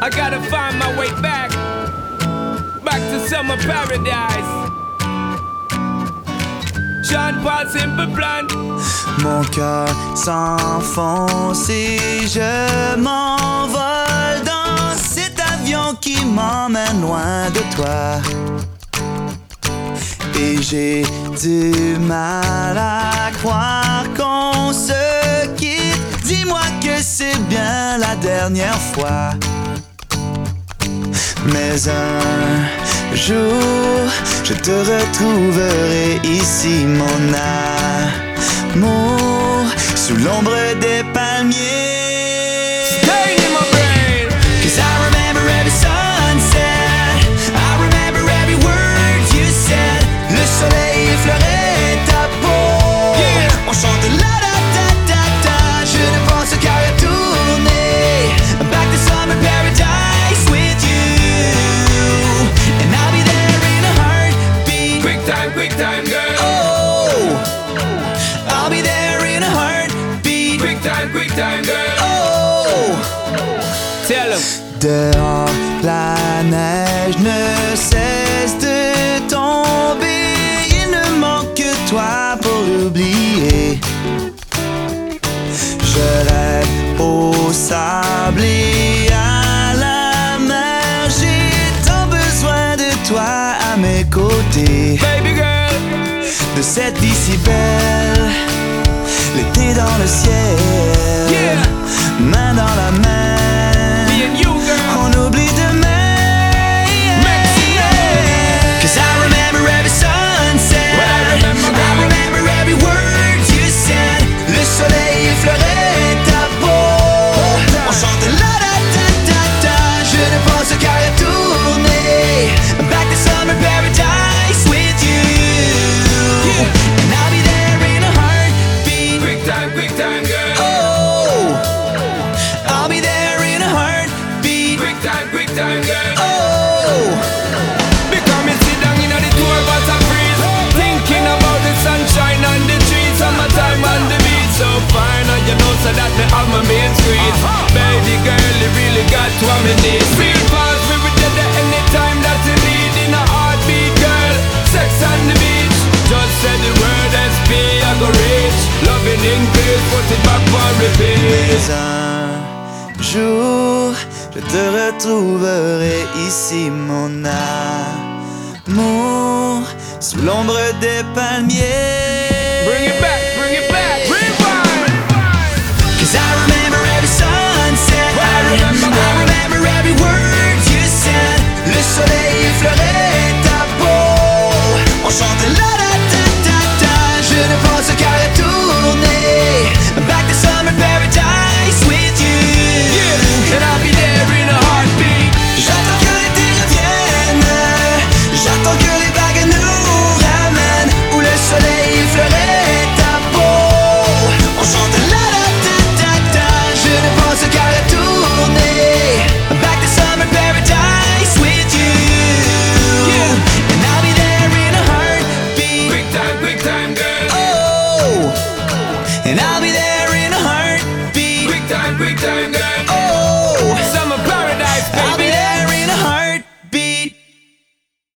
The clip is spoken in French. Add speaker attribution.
Speaker 1: I gotta find my way back to summer paradise. Sean Paul, Simple Plan.
Speaker 2: Mon cœur s'enfonce et je m'envole dans cet avion qui m'emmène loin de toi. Et j'ai du mal à croire qu'on se quitte. Dis-moi que c'est bien la dernière fois. Mais un jour, je te retrouverai ici, mon amour, sous l'ombre des palmiers.
Speaker 1: Stay in my brain.
Speaker 2: 'Cause I remember every sunset, I remember every word you said. Le soleil effleurait ta peau,
Speaker 1: Yeah.
Speaker 2: on chante la da da da da. Je ne pense qu'à retourner back to summer paradise with you, and I'll be there in a heartbeat.
Speaker 1: Quick time, girl.
Speaker 2: Oh, I'll be there in a heartbeat.
Speaker 1: Quick time, girl.
Speaker 2: Oh,
Speaker 1: Tell 'em.
Speaker 2: dehors, la neige ne cesse de tomber. Il ne manque que toi pour l'oublier. Je rêve au sable et à la mer. J'ai tant besoin de toi à mes côtés.
Speaker 1: Baby girl.
Speaker 2: De cette vie si belle, l'été dans le ciel,
Speaker 1: Yeah.
Speaker 2: main dans la main,
Speaker 1: Me and you, girl.
Speaker 2: on oublie demain.
Speaker 1: Mexico.
Speaker 2: 'Cause I remember every sunset,
Speaker 1: Well, I remember, girl.
Speaker 2: I remember every word you said. Le soleil effleurait ta peau, on chante la da da da da. Je ne pense qu'à retourner back to summer paradise with you, and I'll be there in a heartbeat.
Speaker 1: Quick time, girl.
Speaker 2: Oh, I'll be there in a heartbeat.
Speaker 1: Quick time, girl.
Speaker 2: Oh,
Speaker 1: Because me sit down in the tour bus and freeze, thinking about the sunshine and the trees, summertime on the beach. So fine, and you know so that me have my main street. Baby girl, you really got what me need. Real fast, we will get there anytime that you need. In a heartbeat, girl, sex on the beach. Just say the word SP, I go reach. Loving in peace, put it back for repeat.
Speaker 2: mais un jour, je te retrouverai ici, mon amour, sous l'ombre des palmiers.
Speaker 1: Bring it back, bring it back.